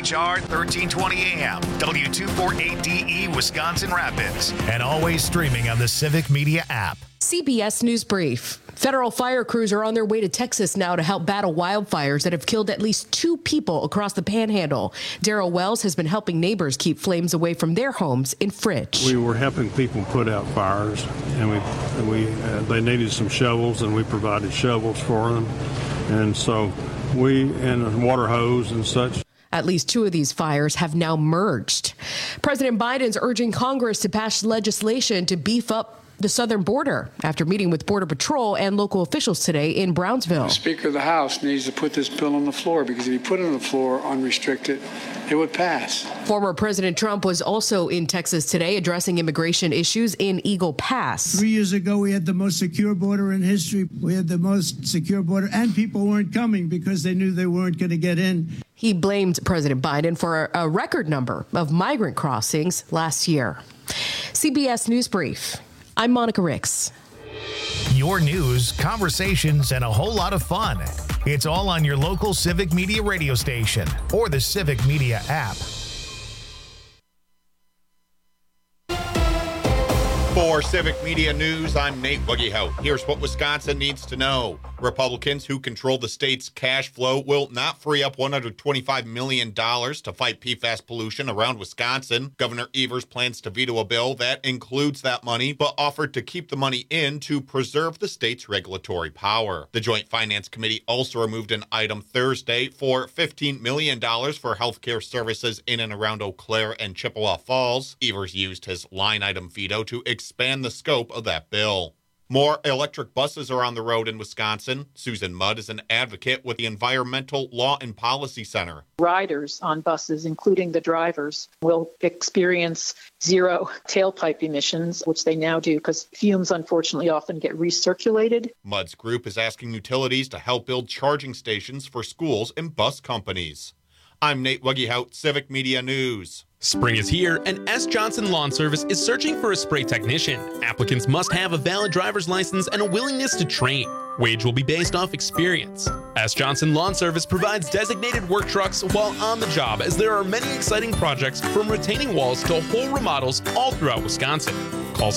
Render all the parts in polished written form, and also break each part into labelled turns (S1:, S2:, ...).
S1: WFHR 1320 AM, W248DE Wisconsin Rapids, and always streaming on the Civic Media app.
S2: CBS News Brief. Federal fire crews are on their way to Texas now to help battle wildfires that have killed at least 2 people across the Panhandle. Daryl Wells has been helping neighbors keep flames away from their homes in Fritch.
S3: We were helping people put out fires, and they needed some shovels, and we provided shovels for them, and so and a water hose and such.
S2: At least 2 of these fires have now merged. President Biden's urging Congress to pass legislation to beef up the southern border after meeting with Border Patrol and local officials today in Brownsville.
S4: The Speaker of the House needs to put this bill on the floor, because if he put it on the floor unrestricted, it would pass.
S2: Former President Trump was also in Texas today addressing immigration issues in Eagle Pass.
S5: 3 years ago, we had the most secure border in history. We had the most secure border, and people weren't coming because they knew they weren't going to get in.
S2: He blamed President Biden for a record number of migrant crossings last year. CBS News Brief. I'm Monica Ricks.
S1: Your news, conversations, and a whole lot of fun. It's all on your local Civic Media radio station or the Civic Media app.
S6: For Civic Media News, I'm Nate Wuggehout. Here's what Wisconsin needs to know. Republicans who control the state's cash flow will not free up $125 million to fight PFAS pollution around Wisconsin. Governor Evers plans to veto a bill that includes that money, but offered to keep the money in to preserve the state's regulatory power. The Joint Finance Committee also removed an item Thursday for $15 million for healthcare services in and around Eau Claire and Chippewa Falls. Evers used his line item veto to expand the scope of that bill. More electric buses are on the road in Wisconsin. Susan Mudd is an advocate with the Environmental Law and Policy Center.
S7: Riders on buses, including the drivers, will experience zero tailpipe emissions, which they now do because fumes unfortunately often get recirculated.
S6: Mudd's group is asking utilities to help build charging stations for schools and bus companies. I'm Nate Wuggehout, Civic Media News.
S8: Spring is here, and S. Johnson Lawn Service is searching for a spray technician. Applicants must have a valid driver's license and a willingness to train. Wage will be based off experience. S. Johnson Lawn Service provides designated work trucks while on the job, as there are many exciting projects from retaining walls to whole remodels all throughout Wisconsin. Call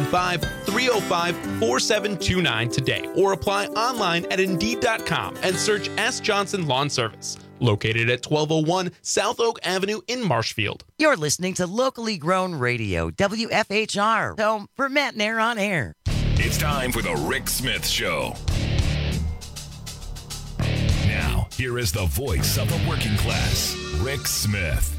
S8: 715-305-4729 today or apply online at Indeed.com and search S. Johnson Lawn Service. Located at 1201 South Oak Avenue in Marshfield.
S9: You're listening to locally grown radio, WFHR, home for Matt and Air on Air.
S10: It's time for the Rick Smith Show. Now, here is the voice of the working class, Rick Smith.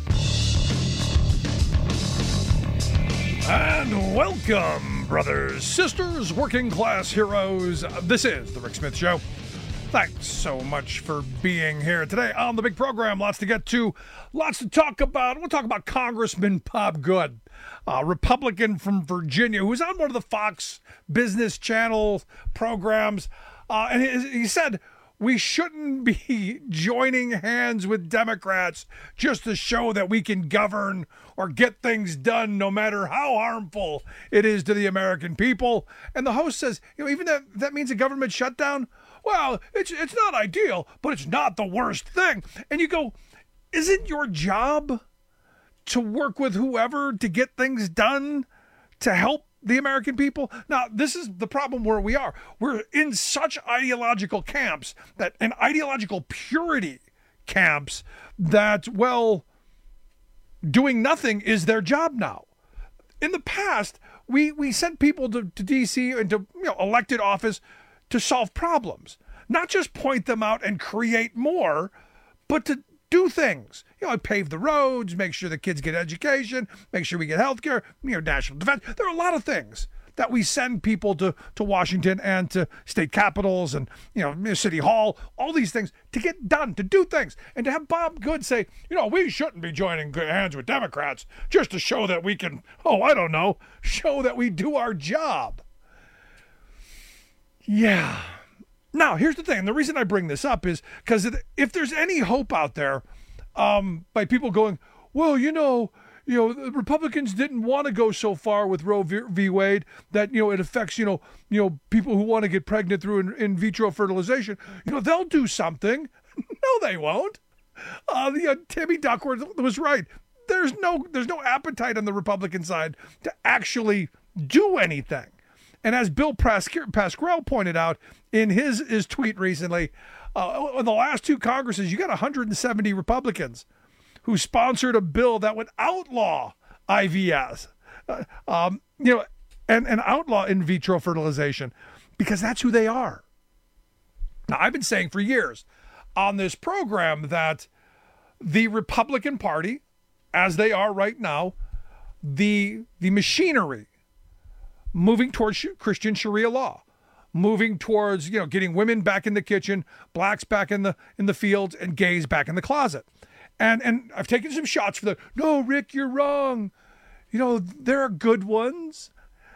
S11: And welcome, brothers, sisters, working class heroes. This is the Rick Smith Show. Thanks so much for being here today on the big program. Lots to get to, lots to talk about. We'll talk about Congressman Bob Good, a Republican from Virginia, who's on one of the Fox Business Channel programs. And he said, we shouldn't be joining hands with Democrats just to show that we can govern or get things done, no matter how harmful it is to the American people. And the host says, even that means a government shutdown. Well, it's not ideal, but it's not the worst thing. And you go, isn't your job to work with whoever to get things done to help the American people? Now, this is the problem where we are. We're in such ideological camps and ideological purity camps that, well, doing nothing is their job now. In the past, we sent people to D.C. and to elected office to solve problems, not just point them out and create more, but to do things. Pave the roads, make sure the kids get education, make sure we get health care, national defense. There are a lot of things that we send people to Washington and to state capitals and, City Hall, all these things to get done, to do things. And to have Bob Good say, we shouldn't be joining hands with Democrats just to show that we can, show that we do our job. Yeah. Now, here's the thing. And the reason I bring this up is because if there's any hope out there by people going, well, the Republicans didn't want to go so far with Roe v. Wade that, it affects, people who want to get pregnant through in vitro fertilization. They'll do something. No, they won't. Tammy Duckworth was right. There's no appetite on the Republican side to actually do anything. And as Bill Pascrell pointed out in his tweet recently, in the last two Congresses, you got 170 Republicans who sponsored a bill that would outlaw IVS, and outlaw in vitro fertilization, because that's who they are. Now, I've been saying for years on this program that the Republican Party, as they are right now, the machinery moving towards Christian Sharia law, moving towards, getting women back in the kitchen, blacks back in the fields, and gays back in the closet. And I've taken some shots for no, Rick, you're wrong. There are good ones.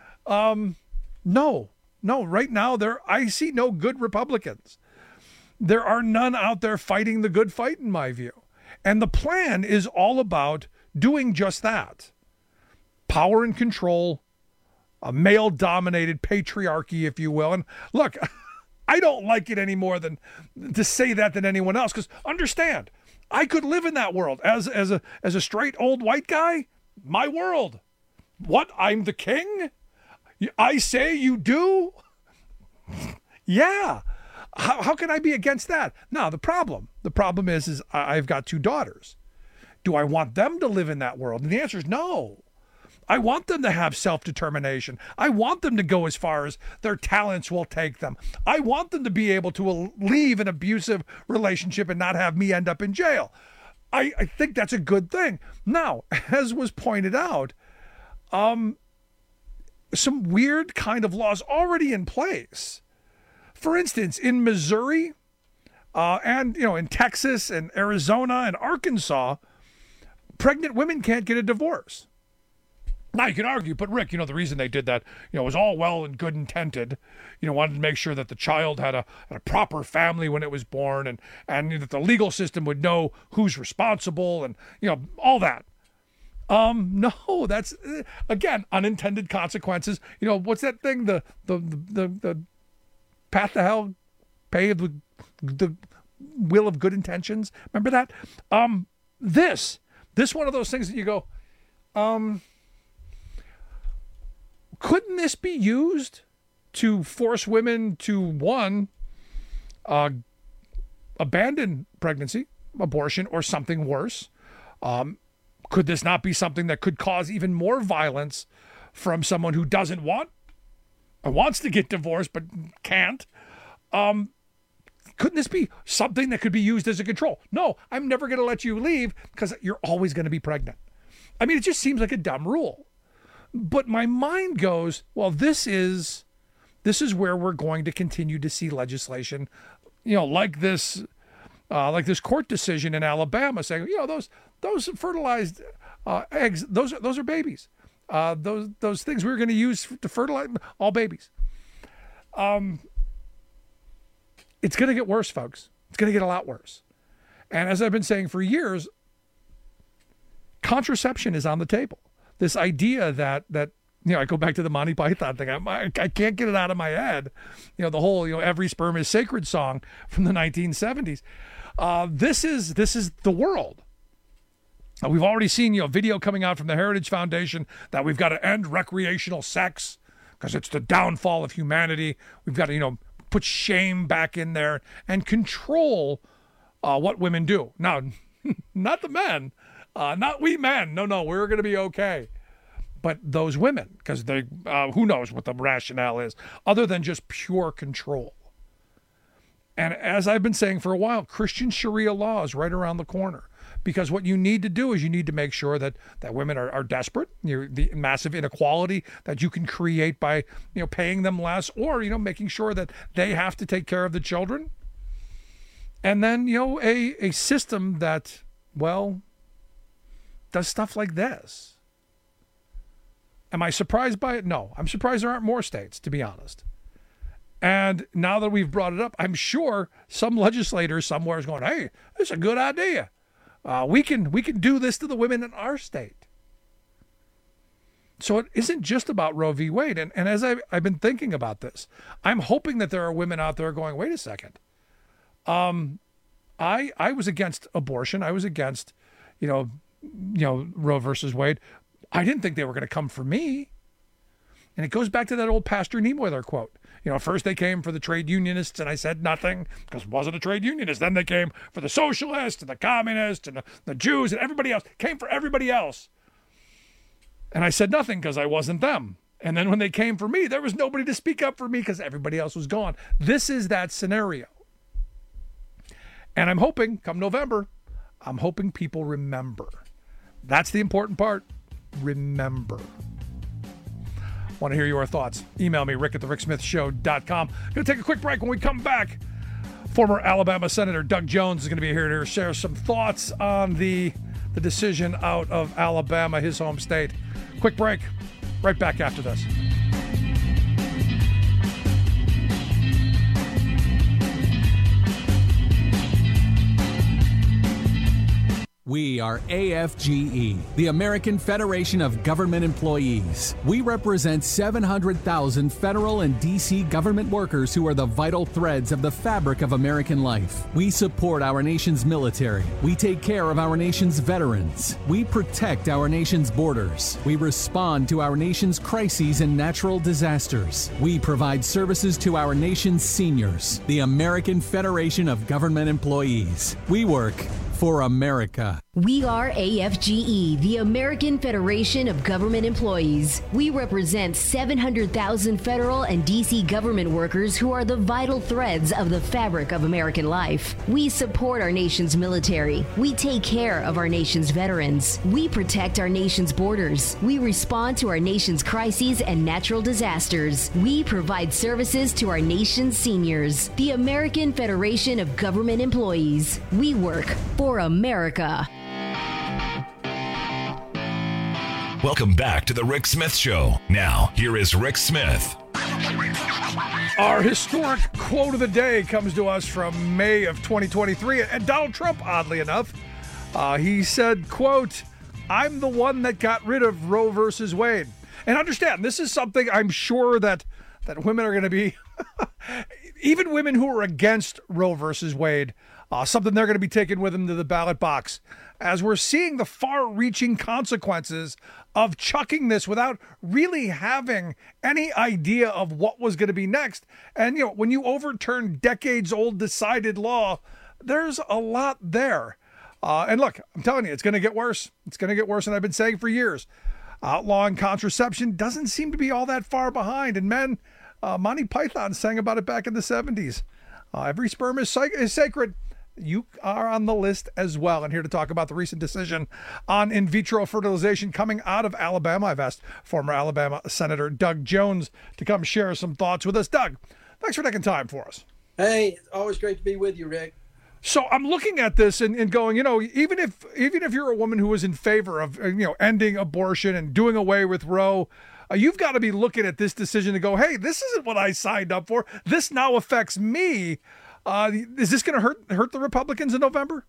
S11: No, right now I see no good Republicans. There are none out there fighting the good fight, in my view. And the plan is all about doing just that. Power and control, a male-dominated patriarchy, if you will. And look, I don't like it any more than to say that than anyone else, because understand, I could live in that world as a straight old white guy. My world. What? I'm the king? I say you do? Yeah. How can I be against that? Now, the problem is I've got two daughters. Do I want them to live in that world? And the answer is no. I want them to have self-determination. I want them to go as far as their talents will take them. I want them to be able to leave an abusive relationship and not have me end up in jail. I think that's a good thing. Now, as was pointed out, some weird kind of laws already in place. For instance, in Missouri, and in Texas and Arizona and Arkansas, pregnant women can't get a divorce. Now, you can argue, but Rick, the reason they did that, was all well and good intended. Wanted to make sure that the child had a proper family when it was born, and that the legal system would know who's responsible, and, all that. No, that's, again, unintended consequences. What's that thing? The path to hell, pay the will of good intentions. Remember that? This one of those things that you go, couldn't this be used to force women to, one, abandon pregnancy, abortion, or something worse? Could this not be something that could cause even more violence from someone who doesn't want or wants to get divorced but can't? Couldn't this be something that could be used as a control? No, I'm never going to let you leave because you're always going to be pregnant. I mean, it just seems like a dumb rule. But my mind goes, well, this is where we're going to continue to see legislation, like this court decision in Alabama saying, those fertilized eggs, those are babies. Those things we were going to use to fertilize all babies. It's going to get worse, folks. It's going to get a lot worse. And as I've been saying for years, contraception is on the table. This idea that I go back to the Monty Python thing. I can't get it out of my head. The whole every sperm is sacred song from the 1970s. This is the world. We've already seen video coming out from the Heritage Foundation that we've got to end recreational sex because it's the downfall of humanity. We've got to put shame back in there and control what women do. Now, not the men. Not we men. No, we're going to be okay. But those women, because they, who knows what the rationale is, other than just pure control. And as I've been saying for a while, Christian Sharia law is right around the corner. Because what you need to do is you need to make sure that women are desperate. The massive inequality that you can create by paying them less, or making sure that they have to take care of the children. And then a system that, well, does stuff like this. Am I surprised by it? No. I'm surprised there aren't more states, to be honest. And now that we've brought it up, I'm sure some legislator somewhere is going, hey, this is a good idea. We can do this to the women in our state. So it isn't just about Roe v. Wade. And as I've been thinking about this, I'm hoping that there are women out there going, wait a second. I was against abortion. I was against, Roe versus Wade. I didn't think they were going to come for me. And it goes back to that old Pastor Niemöller quote. First they came for the trade unionists, and I said nothing because it wasn't a trade unionist. Then they came for the socialists and the communists and the Jews and everybody else. Came for everybody else. And I said nothing because I wasn't them. And then when they came for me, there was nobody to speak up for me because everybody else was gone. This is that scenario. And I'm hoping, come November, I'm hoping people remember. That's the important part. Remember. Want to hear your thoughts? Email me, rick@thericksmithshow.com. Going to take a quick break. When we come back, former Alabama Senator Doug Jones is going to be here to share some thoughts on the decision out of Alabama, his home state. Quick break. Right back after this.
S12: We are AFGE, the American Federation of Government Employees. We represent 700,000 federal and D.C. government workers who are the vital threads of the fabric of American life. We support our nation's military. We take care of our nation's veterans. We protect our nation's borders. We respond to our nation's crises and natural disasters. We provide services to our nation's seniors. The American Federation of Government Employees. We work for America.
S13: We are AFGE, the American Federation of Government Employees. We represent 700,000 federal and D.C. government workers who are the vital threads of the fabric of American life. We support our nation's military. We take care of our nation's veterans. We protect our nation's borders. We respond to our nation's crises and natural disasters. We provide services to our nation's seniors. The American Federation of Government Employees. We work for America.
S10: Welcome back to the Rick Smith Show. Now, here is Rick Smith.
S11: Our historic quote of the day comes to us from May of 2023. And Donald Trump, oddly enough, he said, quote, "I'm the one that got rid of Roe versus Wade." And understand, this is something I'm sure that women are going to be, even women who are against Roe versus Wade, something they're going to be taking with them to the ballot box, as we're seeing the far-reaching consequences of chucking this without really having any idea of what was going to be next. And, when you overturn decades-old decided law, there's a lot there. And look, I'm telling you, it's going to get worse. It's going to get worse, and I've been saying for years. Outlawing contraception doesn't seem to be all that far behind. And men, Monty Python sang about it back in the 70s. Every sperm is sacred. You are on the list as well. And here to talk about the recent decision on in vitro fertilization coming out of Alabama, I've asked former Alabama Senator Doug Jones to come share some thoughts with us. Doug, thanks for taking time for us.
S14: Hey, always great to be with you, Rick.
S11: So I'm looking at this and going, even if you're a woman who is in favor of, ending abortion and doing away with Roe, you've got to be looking at this decision to go, hey, this isn't what I signed up for. This now affects me. Is this going to hurt the Republicans in November?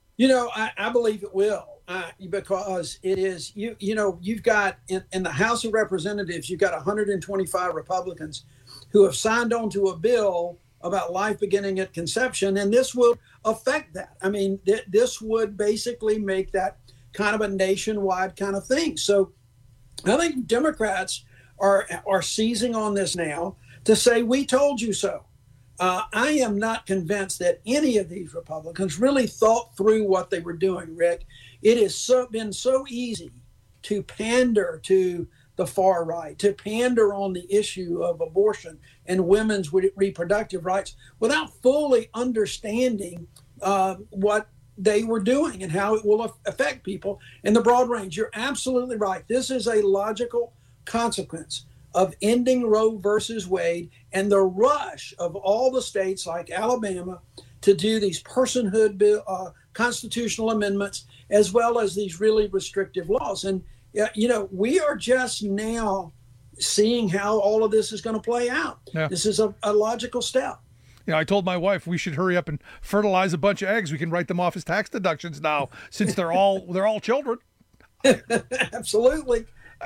S14: I believe it will, because it is, you've got in the House of Representatives, you've got 125 Republicans who have signed on to a bill about life beginning at conception, and this will affect that. I mean, this would basically make that kind of a nationwide kind of thing. So I think Democrats are seizing on this now to say, we told you so. I am not convinced that any of these Republicans really thought through what they were doing, Rick. It has been so easy to pander to the far right, to pander on the issue of abortion and women's reproductive rights without fully understanding what they were doing and how it will affect people in the broad range. You're absolutely right. This is a logical consequence of ending Roe versus Wade and the rush of all the states like Alabama to do these personhood constitutional amendments, as well as these really restrictive laws. And, we are just now seeing how all of this is going to play out. Yeah. This is a logical step.
S11: I told my wife we should hurry up and fertilize a bunch of eggs. We can write them off as tax deductions now, since they're all children.
S14: Absolutely.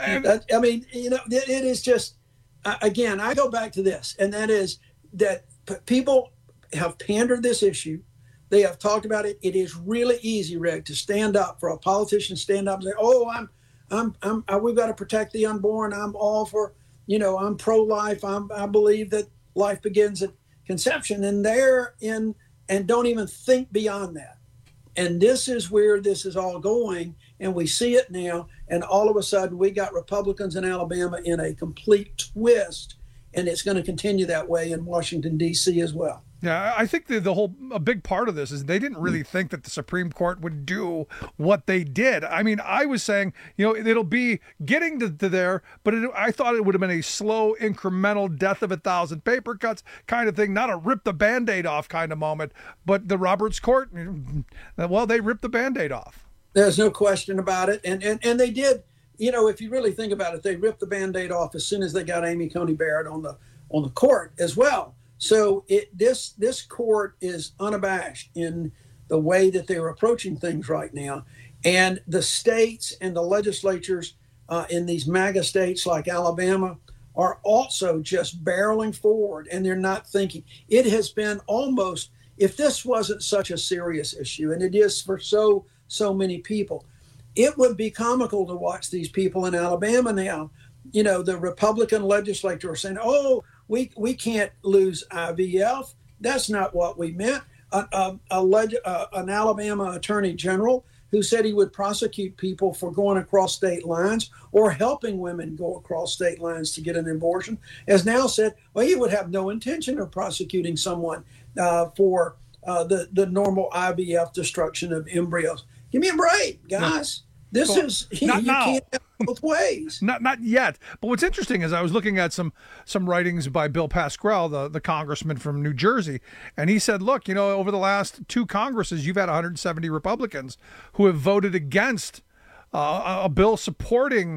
S14: It is just, again, I go back to this, and that is that people have pandered this issue. They have talked about it. It is really easy, Rick, to stand up for a politician, stand up and say, "Oh, we've got to protect the unborn. I'm all for, I'm pro-life. I believe that life begins at conception," and and don't even think beyond that. And this is where this is all going, and we see it now. And all of a sudden, we got Republicans in Alabama in a complete twist, and it's going to continue that way in Washington, D.C. as well.
S11: Yeah, I think a big part of this is they didn't really think that the Supreme Court would do what they did. I mean, I was saying, it'll be getting to there, but I thought it would have been a slow, incremental death of 1,000 paper cuts kind of thing, not a rip the Band-Aid off kind of moment. But the Roberts Court, well, they ripped the Band-Aid off. There's no question about it. And they did, if you really think about it, they ripped the Band-Aid off as soon as they got Amy Coney Barrett on the court as well. So this court is unabashed in the way that they're approaching things right now. And the states and the legislatures in these MAGA states like Alabama are also just barreling forward, and they're not thinking. It has been almost, if this wasn't such a serious issue, and it is for so many people, it would be comical to watch these people in Alabama now. The Republican legislature are saying, "Oh, we can't lose IVF. That's not what we meant." An Alabama attorney general who said he would prosecute people for going across state lines or helping women go across state lines to get an abortion has now said, well, he would have no intention of prosecuting someone for the normal IVF destruction of embryos. Give me a break, guys. You can't have both ways. Not yet. But what's interesting is I was looking at some writings by Bill Pascrell, the congressman from New Jersey, and he said, look, over the last 2 Congresses, you've had 170 Republicans who have voted against a bill supporting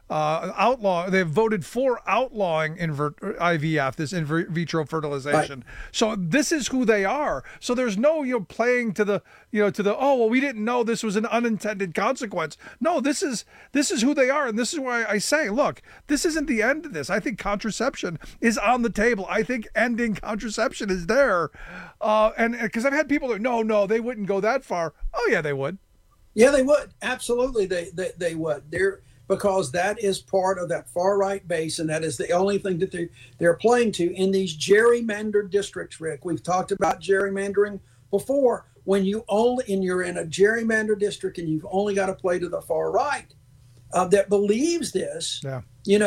S11: they've voted for outlawing IVF, this in vitro fertilization. Right. So this is who they are. So there's no playing to the oh, well, we didn't know this was an unintended consequence. No, this is who they are, and this is why I say, look, this isn't the end of this. I think contraception is on the table. I think ending contraception is there, and because I've had people that no, they wouldn't go that far. Oh yeah, they would. Yeah, they would. Absolutely, they would. Because that is part of that far right base, and that is the only thing that they're playing to in these gerrymandered districts, Rick. We've talked about gerrymandering before. When you're in a gerrymandered district and you've only got to play to the far right that believes this, then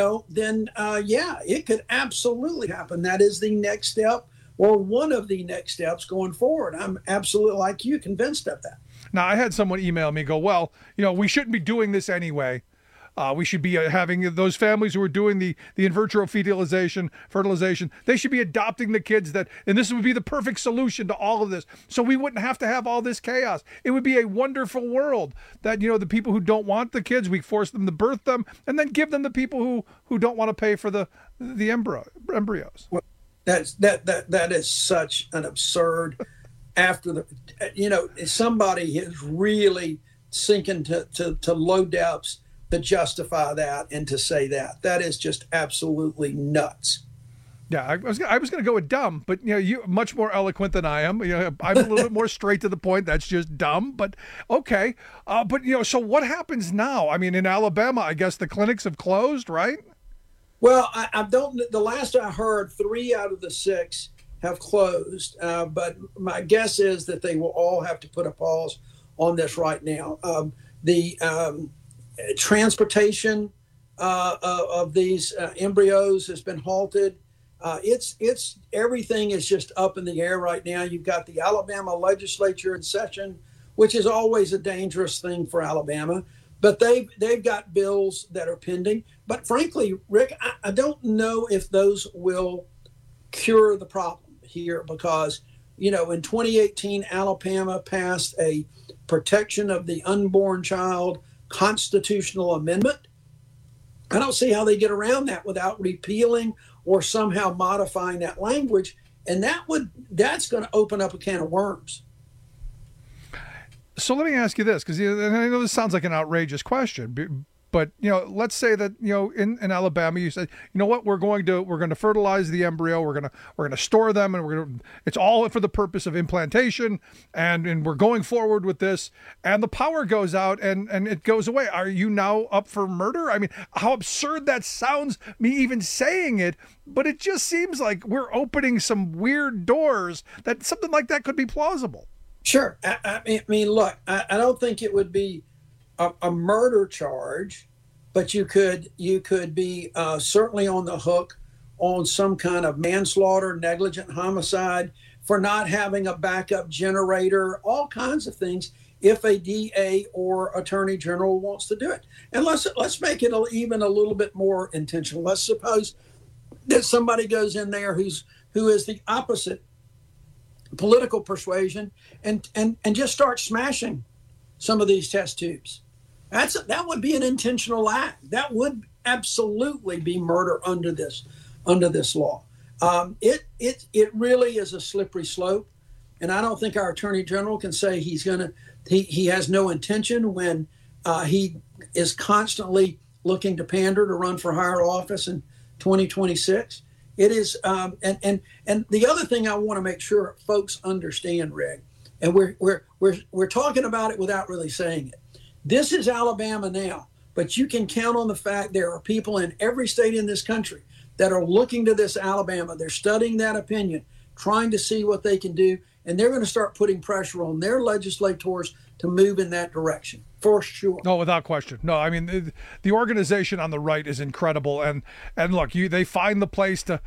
S11: it could absolutely happen. That is the next step, or one of the next steps going forward. I'm absolutely, like you, convinced of that. Now, I had someone email me, go, well, we shouldn't be doing this anyway. We should be having those families who are doing the in vitro fertilization, they should be adopting the kids and this would be the perfect solution to all of this. So we wouldn't have to have all this chaos. It would be a wonderful world that, the people who don't want the kids, we force them to birth them and then give them the people who don't want to pay for the embryos. Well, that is such an absurd somebody is really sinking to low depths to justify that and to say that is just absolutely nuts. Yeah, I was going to go with dumb, but you much more eloquent than I am. I'm a little bit more straight to the point. That's just dumb, but okay. But so what happens now? I mean, in Alabama, I guess the clinics have closed, right? Well, I don't. The last I heard, 3 out of the 6 have closed, but my guess is that they will all have to put a pause on this right now. Transportation of these embryos has been halted. It's everything is just up in the air right now. You've got the Alabama legislature in session, which is always a dangerous thing for Alabama. But they've got bills that are pending. But frankly, Rick, I don't know if those will cure the problem here because, in 2018, Alabama passed a protection of the unborn child constitutional amendment. I don't see how they get around that without repealing or somehow modifying that language. And that's going to open up a can of worms. So let me ask you this, because I know this sounds like an outrageous question, But, let's say that, in Alabama, you said, you know what, we're going to fertilize the embryo. We're going to store them, and it's all for the purpose of implantation. And we're going forward with this, and the power goes out and it goes away. Are you now up for murder? I mean, how absurd that sounds, me even saying it, but it just seems like we're opening some weird doors that something like that could be plausible.
S14: Sure. I mean, look, I don't think it would be a murder charge, but you could be certainly on the hook on some kind of manslaughter, negligent homicide, for not having a backup generator, all kinds of things, if a DA or attorney general wants to do it. And let's make it even a little bit more intentional. Let's suppose that somebody goes in there who is the opposite political persuasion and just start smashing some of these test tubes. That would be an intentional act. That would absolutely be murder under this law. It really is a slippery slope, and I don't think our attorney general can say he has no intention when he is constantly looking to pander to run for higher office in 2026. It is, and the other thing I want to make sure folks understand, Rick, and we're talking about it without really saying it. This is Alabama now, but you can count on the fact there are people in every state in this country that are looking to this Alabama. They're studying that opinion, trying to see what they can do, and they're going to start putting pressure on their legislators to move in that direction, for sure.
S11: No, without question. No, I mean, the organization on the right is incredible, and look, they find the place to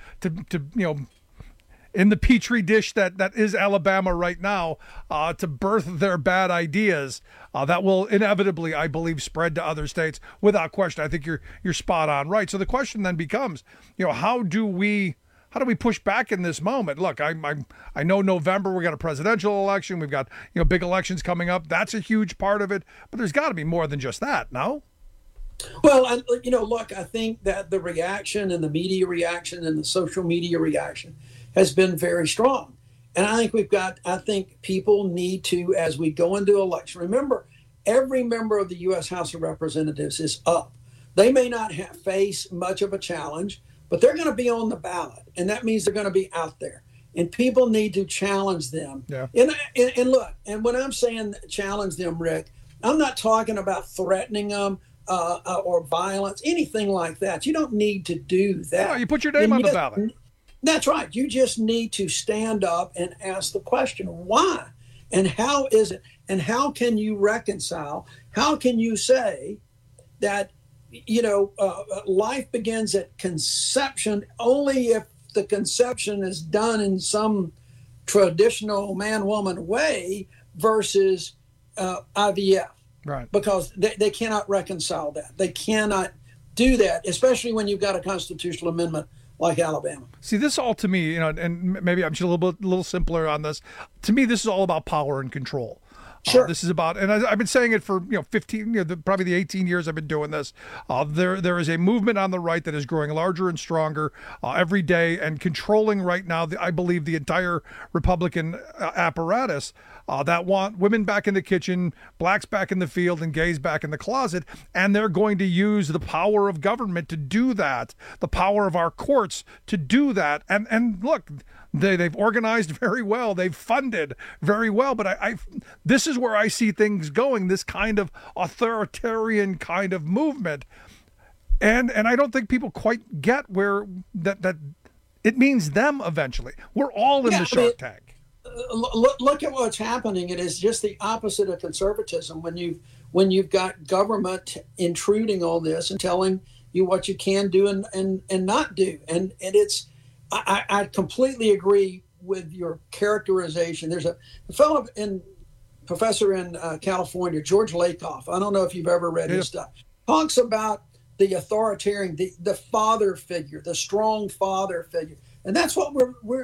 S11: in the petri dish that is Alabama right now, to birth their bad ideas that will inevitably, I believe, spread to other states without question. I think you're spot on right. So the question then becomes, how do we push back in this moment? Look, I know November we got a presidential election, we've got big elections coming up. That's a huge part of it, but there's got to be more than just that. No.
S14: Well, look, I think that the reaction and the media reaction and the social media reaction has been very strong. And I think people need to, as we go into election, remember, every member of the U.S. House of Representatives is up. They may not face much of a challenge, but they're going to be on the ballot. And that means they're going to be out there. And people need to challenge them.
S11: Yeah.
S14: And look, and when I'm saying challenge them, Rick, I'm not talking about threatening them or violence, anything like that. You don't need to do that.
S11: No, you put your name on the ballot.
S14: That's right. You just need to stand up and ask the question, why? And how is it? And how can you reconcile? How can you say that, life begins at conception only if the conception is done in some traditional man-woman way versus IVF?
S11: Right.
S14: Because they cannot reconcile that. They cannot do that, especially when you've got a constitutional amendment like Alabama.
S11: See, this all to me, and maybe I'm just a little simpler on this. To me, this is all about power and control.
S14: Sure.
S11: This is about, and I've been saying it for 15, probably the 18 years I've been doing this. There is a movement on the right that is growing larger and stronger every day, and controlling right now, I believe, the entire Republican apparatus that want women back in the kitchen, blacks back in the field, and gays back in the closet. And they're going to use the power of government to do that, the power of our courts to do that. And look, they've organized very well, they've funded very well, but this is where I see things going, this kind of authoritarian kind of movement. And I don't think people quite get where that it means them eventually. We're all in the Shark Tank.
S14: Look at what's happening. It is just the opposite of conservatism when you've got government intruding on this and telling you what you can do and not do. And it's I completely agree with your characterization. There's a fellow professor in California, George Lakoff. I don't know if you've ever read his stuff. Talks about the authoritarian, the father figure, the strong father figure. And that's what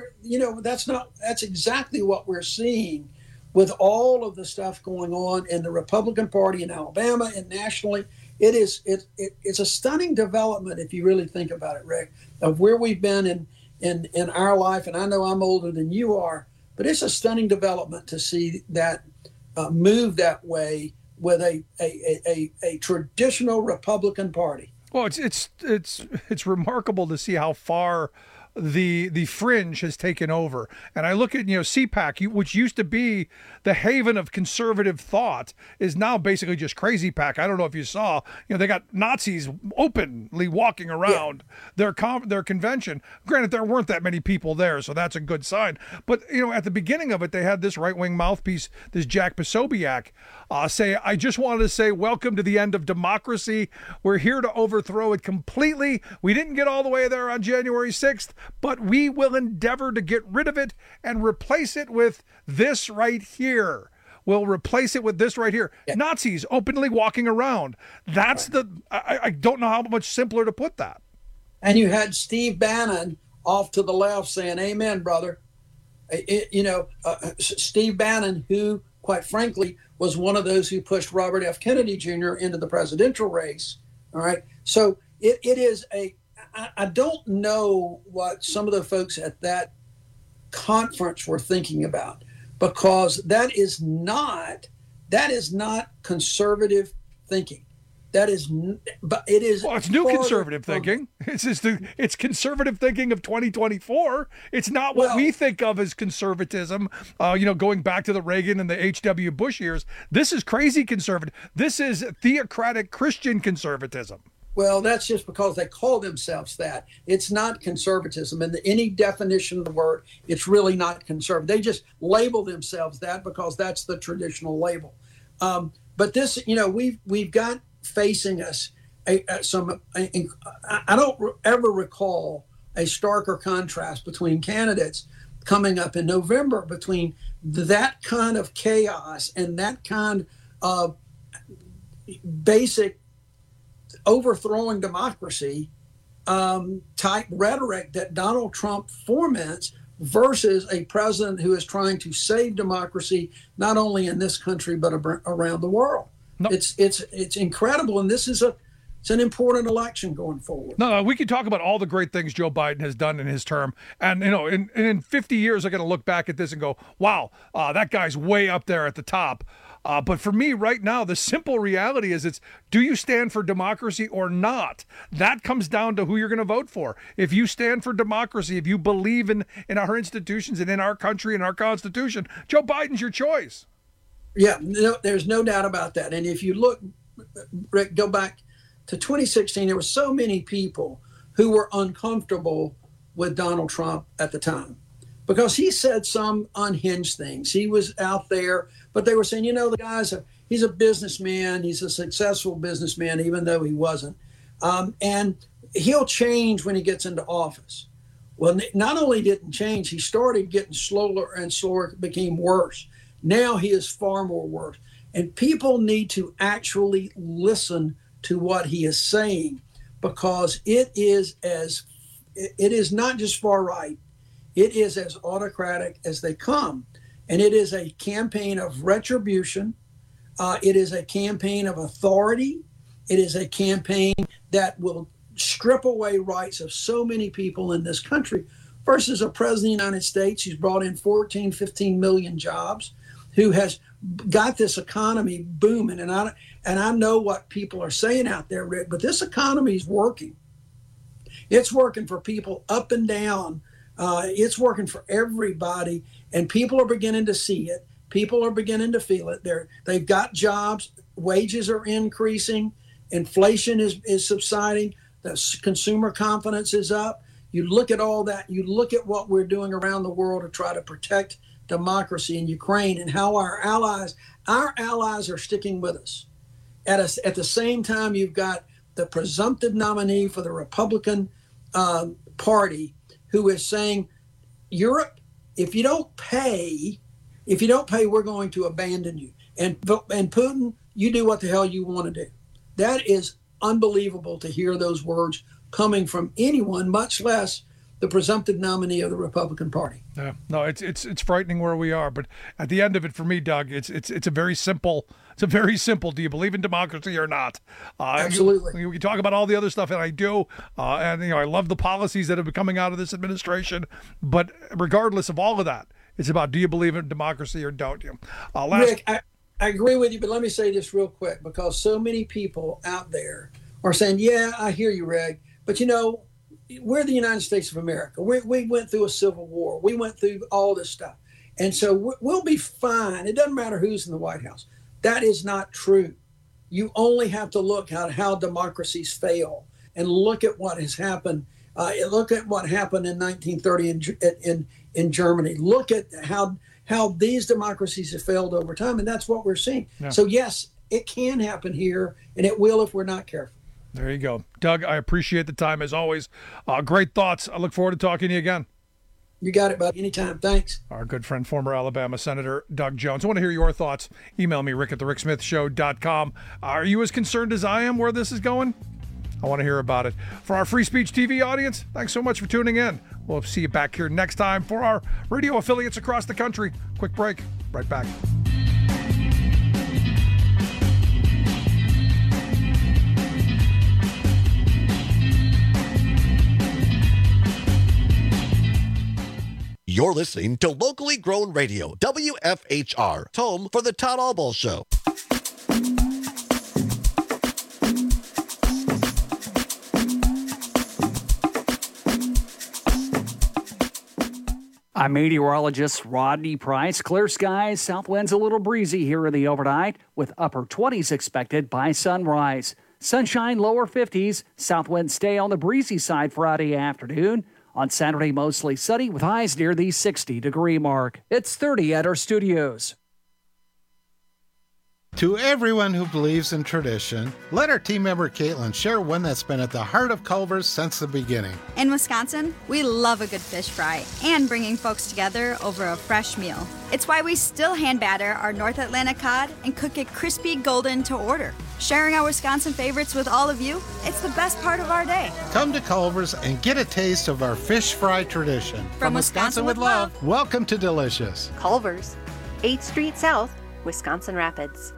S14: that's exactly what we're seeing with all of the stuff going on in the Republican Party in Alabama and nationally. It's a stunning development, if you really think about it, Rick, of where we've been in our life. And I know I'm older than you are, but it's a stunning development to see that move that way with a traditional Republican Party.
S11: Well, it's remarkable to see how far the fringe has taken over. And I look at, CPAC, which used to be the haven of conservative thought, is now basically just crazy pack. I don't know if you saw, they got Nazis openly walking around their convention. Granted, there weren't that many people there, so that's a good sign. But, at the beginning of it, they had this right-wing mouthpiece, this Jack Posobiec, say, I just wanted to say, welcome to the end of democracy. We're here to overthrow it completely. We didn't get all the way there on January 6th, but we will endeavor to get rid of it and replace it with this right here. We'll replace it with this right here. Yeah. Nazis openly walking around. That's I don't know how much simpler to put that.
S14: And you had Steve Bannon off to the left saying, amen, brother. Steve Bannon, who, quite frankly, was one of those who pushed Robert F. Kennedy Jr. into the presidential race. All right. So it is I don't know what some of the folks at that conference were thinking about, because that is not conservative thinking. But it is.
S11: Well, it's new conservative thinking. It's conservative thinking of 2024. It's not what we think of as conservatism. Going back to the Reagan and the H.W. Bush years. This is crazy conservative. This is theocratic Christian conservatism.
S14: Well, that's just because they call themselves that. It's not conservatism. In any definition of the word, it's really not conservative. They just label themselves that because that's the traditional label. But this, we've got facing us I don't ever recall a starker contrast between candidates coming up in November, between that kind of chaos and that kind of basic overthrowing democracy type rhetoric that Donald Trump foments versus a president who is trying to save democracy, not only in this country, but around the world. No. It's incredible. And this is it's an important election going forward.
S11: No, we can talk about all the great things Joe Biden has done in his term. And, in 50 years, I'm going to look back at this and go, wow, that guy's way up there at the top. But for me right now, the simple reality is do you stand for democracy or not? That comes down to who you're going to vote for. If you stand for democracy, if you believe in our institutions and in our country and our Constitution, Joe Biden's your choice.
S14: Yeah, there's no doubt about that. And if you look, Rick, go back to 2016, there were so many people who were uncomfortable with Donald Trump at the time because he said some unhinged things. He was out there, but they were saying, the he's a businessman. He's a successful businessman, even though he wasn't. And he'll change when he gets into office. Well, not only didn't change, he started getting slower and slower. It became worse. Now he is far more worse. And people need to actually listen to what he is saying, because it is not just far right. It is as autocratic as they come. And it is a campaign of retribution. It is a campaign of authority. It is a campaign that will strip away rights of so many people in this country versus a president of the United States who's brought in 14, 15 million jobs, who has got this economy booming. And I know what people are saying out there, Rick, but this economy is working. It's working for people up and down. It's working for everybody, and people are beginning to see it. People are beginning to feel it. They've got jobs. Wages are increasing. Inflation is subsiding. The consumer confidence is up. You look at all that. You look at what we're doing around the world to try to protect democracy in Ukraine, and how our allies are sticking with us. At the same time, you've got the presumptive nominee for the Republican Party who is saying, Europe, if you don't pay, we're going to abandon you. And Putin, you do what the hell you want to do. That is unbelievable to hear those words coming from anyone, much less the presumptive nominee of the Republican Party.
S11: Yeah, no, it's frightening where we are. But at the end of it, for me, Doug, it's a very simple. It's a very simple. Do you believe in democracy or not?
S14: Absolutely.
S11: We can talk about all the other stuff, and I do. And I love the policies that have been coming out of this administration. But regardless of all of that, it's about, do you believe in democracy or don't you?
S14: Rick, I agree with you, but let me say this real quick, because so many people out there are saying, yeah, I hear you, Reg, but we're the United States of America. We went through a civil war. We went through all this stuff. And so we'll be fine. It doesn't matter who's in the White House. That is not true. You only have to look at how democracies fail and look at what has happened. Look at what happened in 1930 in Germany. Look at how these democracies have failed over time, and that's what we're seeing. Yeah. So yes, it can happen here, and it will if we're not careful.
S11: There you go. Doug, I appreciate the time as always. Great thoughts. I look forward to talking to you again.
S14: You got it, bud. Anytime. Thanks.
S11: Our good friend, former Alabama Senator Doug Jones. I want to hear your thoughts. Email me, rick@thericksmithshow.com. Are you as concerned as I am where this is going? I want to hear about it. For our Free Speech TV audience, thanks so much for tuning in. We'll see you back here next time for our radio affiliates across the country. Quick break. Right back.
S15: You're listening to Locally Grown Radio, WFHR, home for the Todd Albaugh Show.
S16: I'm meteorologist Rodney Price. Clear skies, south winds a little breezy here in the overnight, with upper 20s expected by sunrise. Sunshine, lower 50s. South winds stay on the breezy side Friday afternoon. On Saturday, mostly sunny with highs near the 60-degree mark. It's 30 at our studios.
S17: To everyone who believes in tradition, let our team member Caitlin share one that's been at the heart of Culver's since the beginning.
S18: In Wisconsin, we love a good fish fry and bringing folks together over a fresh meal. It's why we still hand batter our North Atlantic cod and cook it crispy golden to order. Sharing our Wisconsin favorites with all of you, it's the best part of our day.
S17: Come to Culver's and get a taste of our fish fry tradition.
S18: From Wisconsin with love.
S17: Welcome to Delicious.
S19: Culver's, 8th Street South, Wisconsin Rapids.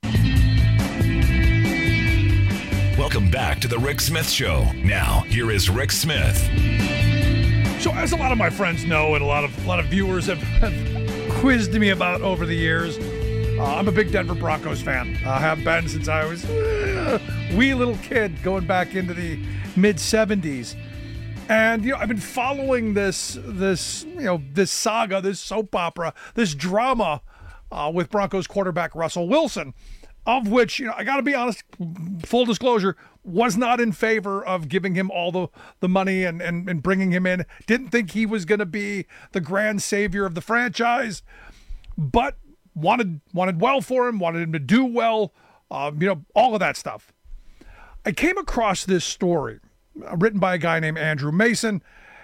S10: Welcome back to the Rick Smith Show. Now, here is Rick Smith.
S11: So, as a lot of my friends know, and a lot of viewers have quizzed me about over the years, I'm a big Denver Broncos fan. I have been since I was a wee little kid, going back into the mid-'70s. And I've been following this saga, this soap opera, this drama with Broncos quarterback Russell Wilson, of which, I got to be honest, full disclosure, was not in favor of giving him all the money and bringing him in. Didn't think he was going to be the grand savior of the franchise, but wanted well for him, wanted him to do well, all of that stuff. I came across this story written by a guy named Andrew Mason,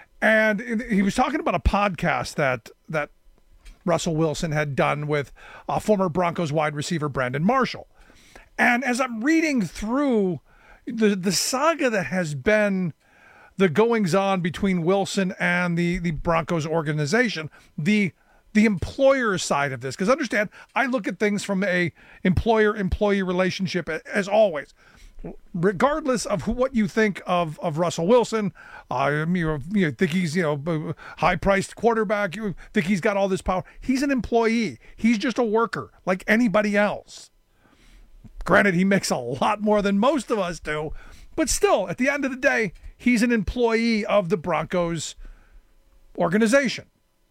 S11: and he was talking about a podcast that Russell Wilson had done with former Broncos wide receiver Brandon Marshall. And as I'm reading through the saga that has been the goings-on between Wilson and the Broncos organization, the employer side of this, because understand, I look at things from a employer-employee relationship as always. Regardless of what you think of Russell Wilson, you think he's a high-priced quarterback, you think he's got all this power. He's an employee. He's just a worker like anybody else. Granted, he makes a lot more than most of us do, but still, at the end of the day, he's an employee of the Broncos organization.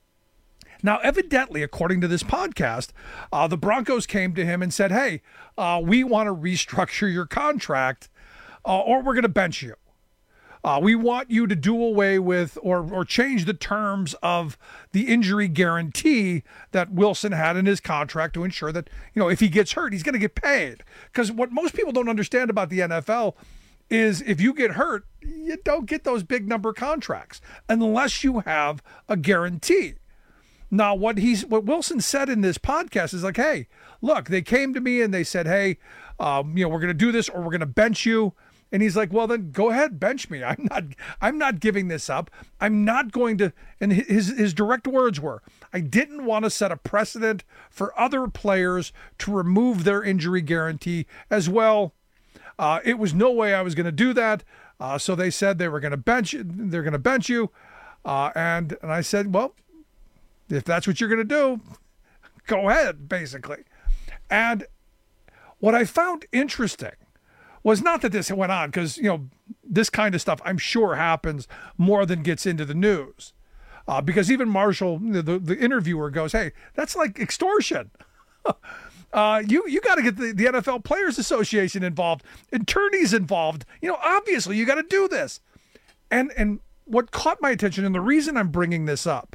S11: Now, evidently, according to this podcast, the Broncos came to him and said, hey, we want to restructure your contract or we're going to bench you. We want you to do away with or change the terms of the injury guarantee that Wilson had in his contract to ensure that, if he gets hurt, he's going to get paid. Because what most people don't understand about the NFL is if you get hurt, you don't get those big number contracts unless you have a guarantee. Now, what Wilson said in this podcast is like, hey, look, they came to me and they said, hey, we're going to do this or we're going to bench you. And he's like, well, then go ahead, bench me. I'm not giving this up. I'm not going to. And his direct words were, I didn't want to set a precedent for other players to remove their injury guarantee as well. It was no way I was going to do that. So they said they were going to bench. They're going to bench you. And I said, well, if that's what you're going to do, go ahead, basically. And what I found interesting was not that this went on, because, this kind of stuff I'm sure happens more than gets into the news. Because even Marshall, the interviewer, goes, hey, that's like extortion. You got to get the NFL Players Association involved, attorneys involved. Obviously you got to do this. And what caught my attention, and the reason I'm bringing this up,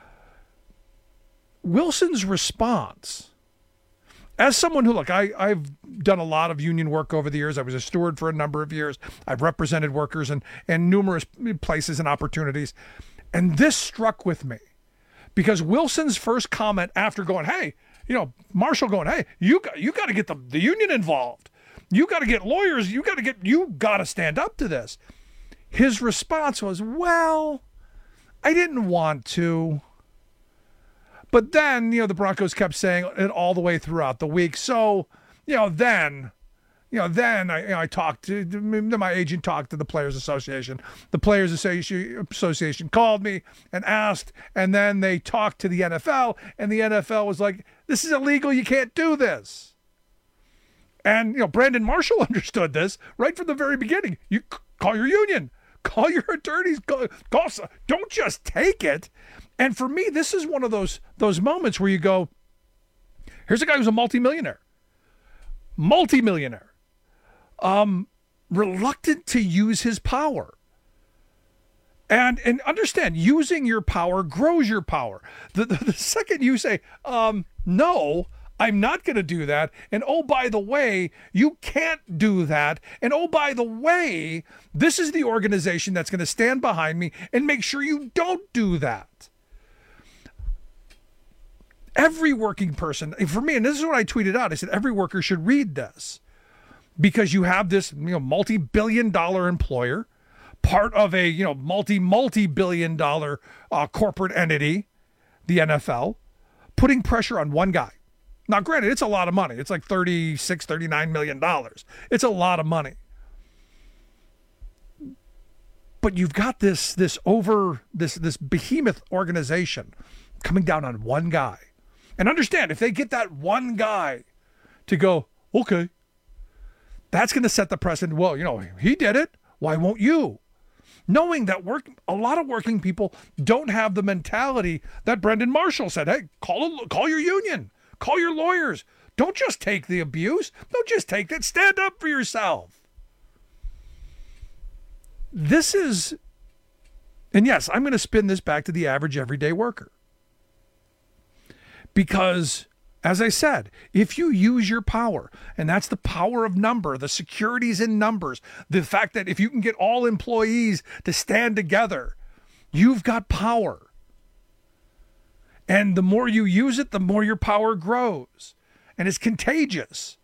S11: Wilson's response, as someone who, look, I've done a lot of union work over the years. I was a steward for a number of years. I've represented workers in numerous places and opportunities. And this struck with me because Wilson's first comment after going, hey, Marshall going, hey, you got to get the union involved. You got to get lawyers. You got to stand up to this. His response was, well, I didn't want to. But then, the Broncos kept saying it all the way throughout the week. So, then I talked to, my agent talked to the Players Association. The Players Association called me and asked, and then they talked to the NFL, and the NFL was like, this is illegal. You can't do this. And, Brandon Marshall understood this right from the very beginning. You call your union, call your attorneys, don't just take it. And for me, this is one of those moments where you go, here's a guy who's a multimillionaire, reluctant to use his power. And understand, using your power grows your power. The second you say, no, I'm not going to do that. And oh, by the way, you can't do that. And oh, by the way, this is the organization that's going to stand behind me and make sure you don't do that. Every working person, for me, and this is what I tweeted out, I said, every worker should read this because you have this, multi-billion-dollar employer, part of a, multi-billion-dollar corporate entity, the NFL, putting pressure on one guy. Now, granted, it's a lot of money. It's like $39 million. It's a lot of money. But you've got this behemoth organization coming down on one guy. And understand, if they get that one guy to go, okay, that's going to set the precedent. Well, he did it. Why won't you? Knowing that a lot of working people don't have the mentality that Brendan Marshall said, hey, call your union, call your lawyers. Don't just take the abuse. Don't just take that. Stand up for yourself. This is, and yes, I'm going to spin this back to the average everyday worker. Because, as I said, if you use your power, and that's the power of number, the securities in numbers, the fact that if you can get all employees to stand together, you've got power. And the more you use it, the more your power grows. And it's contagious.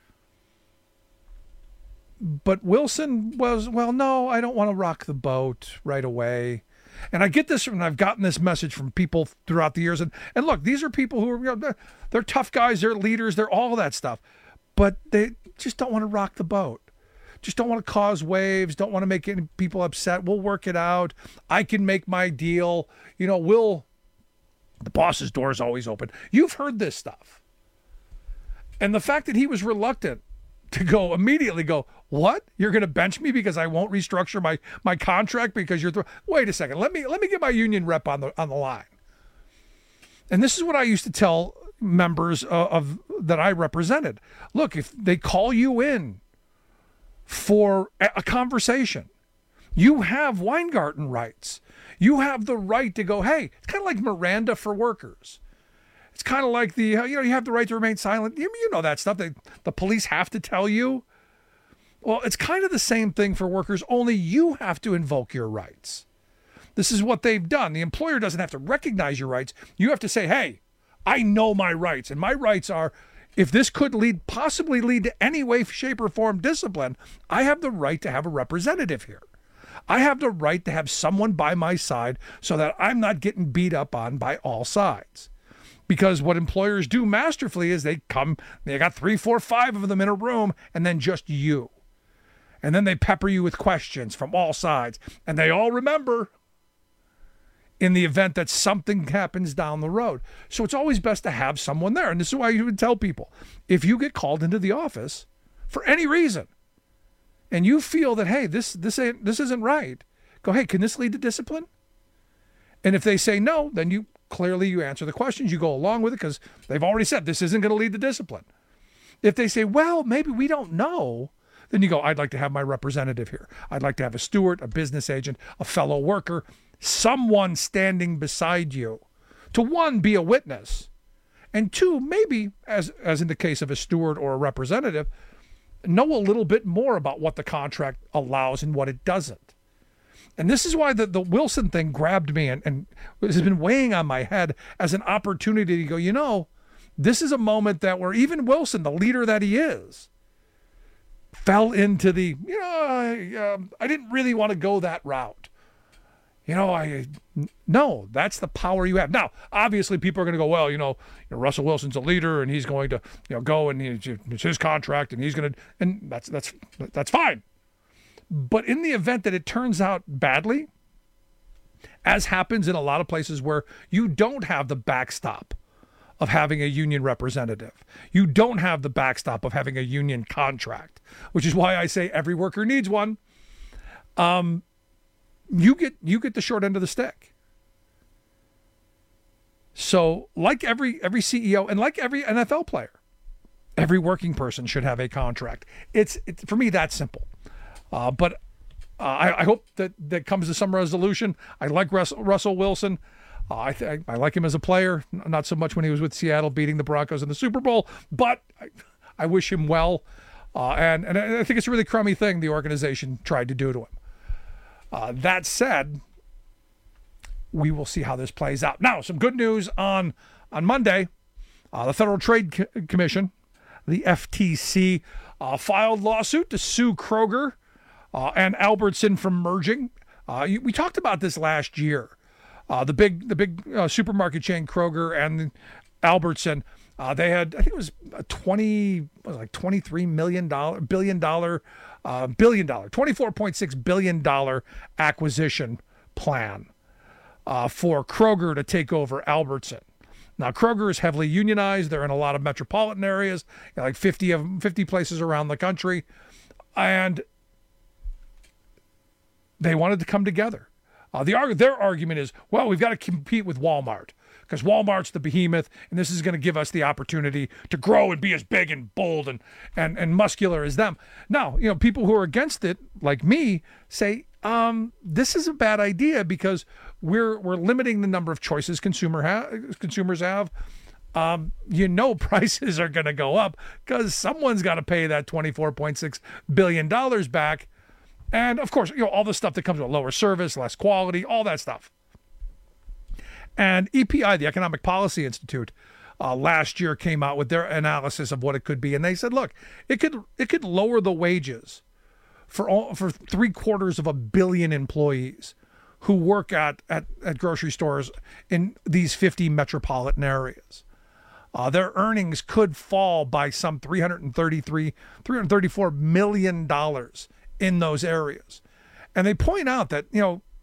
S11: But Wilson was, well, no, I don't want to rock the boat right away. And I get this, and I've gotten this message from people throughout the years. And look, these are people who are, they're tough guys, they're leaders, they're all that stuff. But they just don't want to rock the boat. Just don't want to cause waves, don't want to make any people upset. We'll work it out. I can make my deal. The boss's door is always open. You've heard this stuff. And the fact that he was reluctant to immediately go, what? You're going to bench me because I won't restructure my contract because you're wait a second. Let me get my union rep on the line. And this is what I used to tell members of that I represented. Look, if they call you in for a conversation, you have Weingarten rights. You have the right to go, hey, it's kind of like Miranda for workers. It's kind of like you have the right to remain silent. You know that stuff. The police have to tell you. Well, it's kind of the same thing for workers, only you have to invoke your rights. This is what they've done. The employer doesn't have to recognize your rights. You have to say, hey, I know my rights. And my rights are, if this could possibly lead to any way, shape, or form discipline, I have the right to have a representative here. I have the right to have someone by my side so that I'm not getting beat up on by all sides. Because what employers do masterfully is they got 3, 4, 5 of them in a room, and then just you. And then they pepper you with questions from all sides. And they all remember, in the event that something happens down the road. So it's always best to have someone there. And this is why you would tell people, if you get called into the office for any reason and you feel that, hey, this isn't right, go, hey, can this lead to discipline? And if they say no, then you answer the questions. You go along with it because they've already said this isn't going to lead to discipline. If they say, well, maybe we don't know, then you go, I'd like to have my representative here. I'd like to have a steward, a business agent, a fellow worker, someone standing beside you to, one, be a witness, and two, maybe, as in the case of a steward or a representative, know a little bit more about what the contract allows and what it doesn't. And this is why the Wilson thing grabbed me and has been weighing on my head as an opportunity to go, this is a moment that where even Wilson, the leader that he is, fell into the, I didn't really want to go that route. No, that's the power you have. Now, obviously, people are going to go, well, Russell Wilson's a leader, and he's going to, go and it's his contract, and he's going to, and that's fine. But in the event that it turns out badly, as happens in a lot of places where you don't have the backstop of having a union representative, you don't have the backstop of having a union contract, which is why I say every worker needs one. You get the short end of the stick. So, like every CEO and like every NFL player, every working person should have a contract. It's for me that simple. But I hope that comes to some resolution. I like Russell Wilson. I like him as a player, not so much when he was with Seattle beating the Broncos in the Super Bowl, but I wish him well. And I think it's a really crummy thing the organization tried to do to him. That said, we will see how this plays out. Now, some good news on Monday. The Federal Trade Commission, the FTC, filed lawsuit to sue Kroger and Albertson from merging. We talked about this last year. The big supermarket chain Kroger and Albertson, they had, I think it was $24.6 billion acquisition plan for Kroger to take over Albertson. Now, Kroger is heavily unionized. They're in a lot of metropolitan areas, like 50 places around the country. And they wanted to come together. Their argument is, well, we've got to compete with Walmart because Walmart's the behemoth, and this is going to give us the opportunity to grow and be as big and bold and muscular as them. Now, people who are against it, like me, say, this is a bad idea because we're limiting the number of choices consumers have. Prices are going to go up because someone's got to pay that $24.6 billion back. And of course, all the stuff that comes with lower service, less quality, all that stuff. And EPI, the Economic Policy Institute, last year came out with their analysis of what it could be. And they said, look, it could lower the wages for 750 million employees who work at grocery stores in these 50 metropolitan areas. Their earnings could fall by some $334 million in those areas. And they point out that,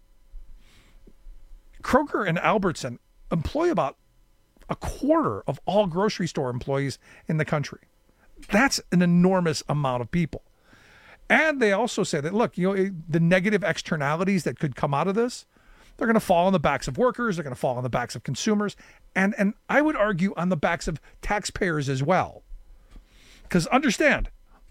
S11: Kroger and Albertson employ about a quarter of all grocery store employees in the country. That's an enormous amount of people. And they also say that, look, the negative externalities that could come out of this, they're going to fall on the backs of workers, they're going to fall on the backs of consumers, and I would argue on the backs of taxpayers as well. Because understand,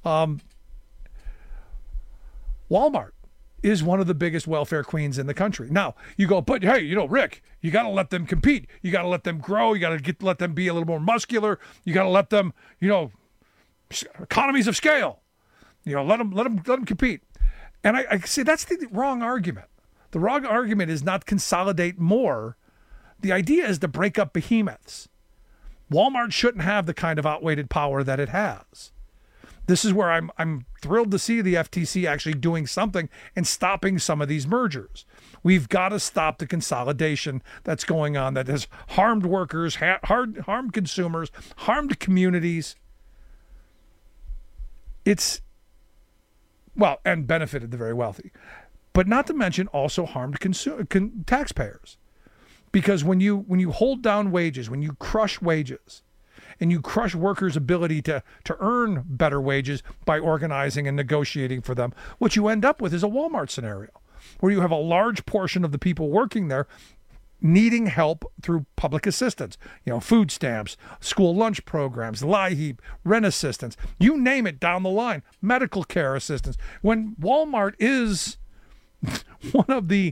S11: Walmart is one of the biggest welfare queens in the country. Now, you go, but hey, Rick, you got to let them compete. You got to let them grow. You got to let them be a little more muscular. You got to let them, economies of scale. Let them compete. And I say that's the wrong argument. The wrong argument is not consolidate more. The idea is to break up behemoths. Walmart shouldn't have the kind of outweighted power that it has. This is where I'm thrilled to see the FTC actually doing something and stopping some of these mergers. We've got to stop the consolidation that's going on that has harmed workers, harmed consumers, harmed communities. And benefited the very wealthy. But not to mention also harmed taxpayers. Because when you hold down wages, when you crush wages, and you crush workers' ability to earn better wages by organizing and negotiating for them, what you end up with is a Walmart scenario where you have a large portion of the people working there needing help through public assistance, food stamps, school lunch programs, LIHEAP, rent assistance, you name it down the line, medical care assistance. When Walmart is one of is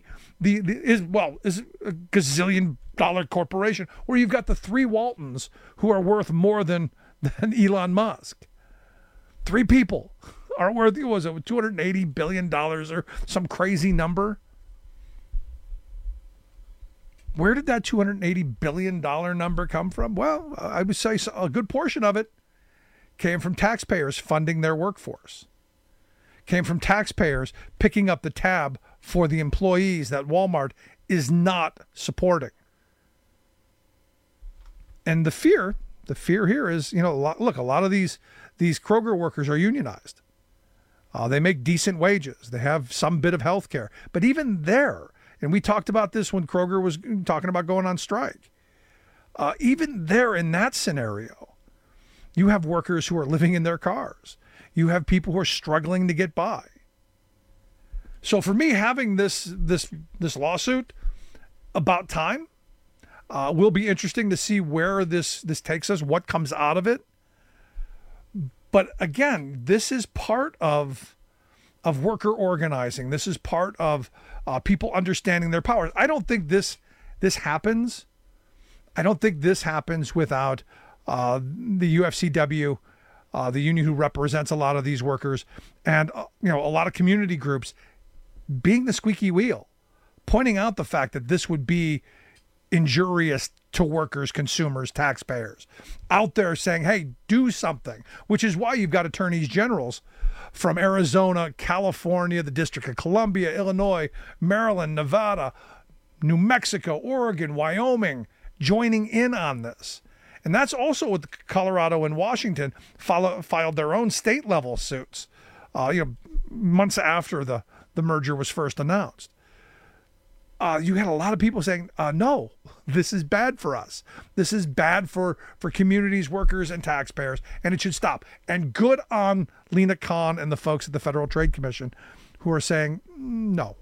S11: a gazillion-dollar corporation where you've got the three Waltons who are worth more than Elon Musk. Three people are worth, was it $280 billion or some crazy number? Where did that $280 billion number come from? Well, I would say a good portion of it came from taxpayers funding their workforce. Came from taxpayers picking up the tab for the employees that Walmart is not supporting. And the fear here is, a lot of these Kroger workers are unionized. They make decent wages. They have some bit of health care. But even there, and we talked about this when Kroger was talking about going on strike, even there in that scenario, you have workers who are living in their cars. You have people who are struggling to get by. So for me, having this lawsuit, about time, will be interesting to see where this takes us, what comes out of it. But again, this is part of worker organizing. This is part of people understanding their powers. I don't think this happens. I don't think this happens without the UFCW, the union who represents a lot of these workers, and a lot of community groups being the squeaky wheel, pointing out the fact that this would be injurious to workers, consumers, taxpayers, out there saying, hey, do something, which is why you've got attorneys generals from Arizona, California, the District of Columbia, Illinois, Maryland, Nevada, New Mexico, Oregon, Wyoming, joining in on this. And that's also what Colorado and Washington filed their own state level suits, months after the merger was first announced. You had a lot of people saying, no, this is bad for us. This is bad for communities, workers, and taxpayers, and it should stop. And good on Lena Khan and the folks at the Federal Trade Commission who are saying no.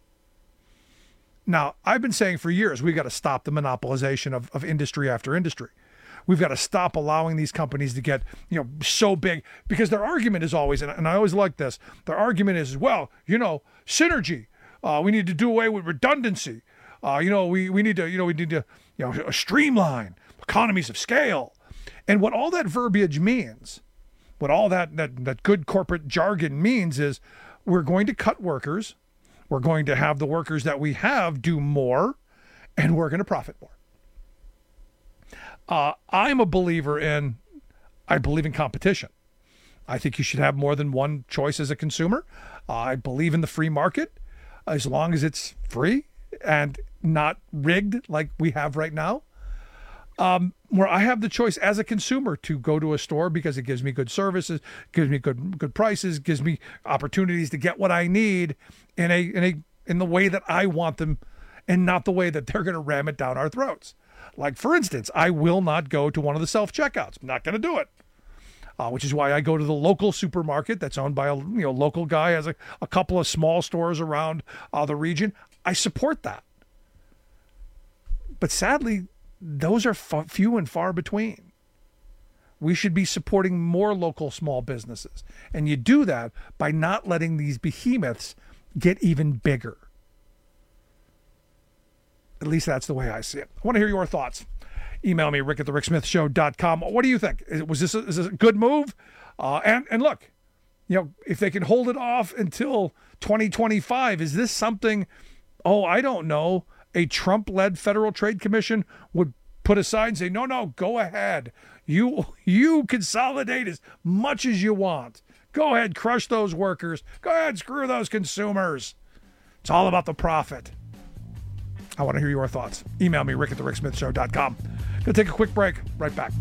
S11: Now, I've been saying for years, we've got to stop the monopolization of industry after industry. We've got to stop allowing these companies to get, so big, because their argument is always, and I always like this, their argument is, well, synergy. We need to do away with redundancy. We need to streamline economies of scale. And what all that verbiage means, what all that good corporate jargon means is we're going to cut workers. We're going to have the workers that we have do more, and we're going to profit more. I'm a believer in competition. I think you should have more than one choice as a consumer. I believe in the free market, as long as it's free and not rigged like we have right now, where I have the choice as a consumer to go to a store because it gives me good services, gives me good prices, gives me opportunities to get what I need in the way that I want them, and not the way that they're going to ram it down our throats. Like, for instance, I will not go to one of the self-checkouts. I'm not going to do it. Which is why I go to the local supermarket that's owned by a local guy, has a couple of small stores around the region. I support that. But sadly, those are few and far between. We should be supporting more local small businesses. And you do that by not letting these behemoths get even bigger. At least that's the way I see it. I want to hear your thoughts. Email me, rick@thericksmithshow.com. What do you think? Is this a good move? And look, if they can hold it off until 2025, is this something, I don't know, a Trump-led Federal Trade Commission would put aside and say, no, go ahead. You consolidate as much as you want. Go ahead, crush those workers. Go ahead, screw those consumers. It's all about the profit. I want to hear your thoughts. Email me, rick@thericksmithshow.com. Going to take a quick break. Right back.